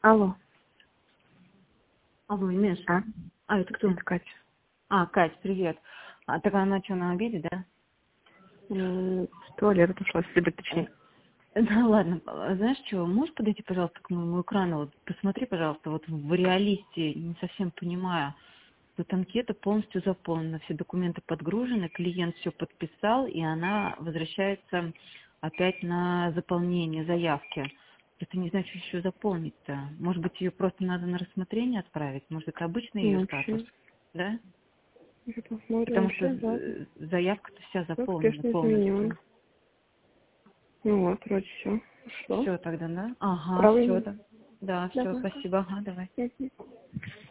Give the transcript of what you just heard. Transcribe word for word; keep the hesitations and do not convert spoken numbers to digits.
Алло. Алло, Инесс. А? А, это кто? Это Катя. А, Кать, привет. А, так она что, на обеде, да? М, В туалет отошла, если быть Э, точнее. Да ладно, а, знаешь что, можешь подойти, пожалуйста, к моему экрану? Вот посмотри, пожалуйста, вот в реалисте, не совсем понимаю. Тут анкета полностью заполнена, все документы подгружены, клиент все подписал, и она возвращается опять на заполнение заявки. Это не знаю, что еще заполнить-то. Может быть, ее просто надо на рассмотрение отправить? Может, это обычный ее Ну, статус? вообще, Да? я посмотрим, Потому что вообще, да. э, заявка-то вся Все заполнена успешно изменено. полностью. Ну вот, вроде все. Пошло. Все тогда, да? Ага, все, Правильно? да. Да, все, Давай. спасибо. Ага, давай. Мгм.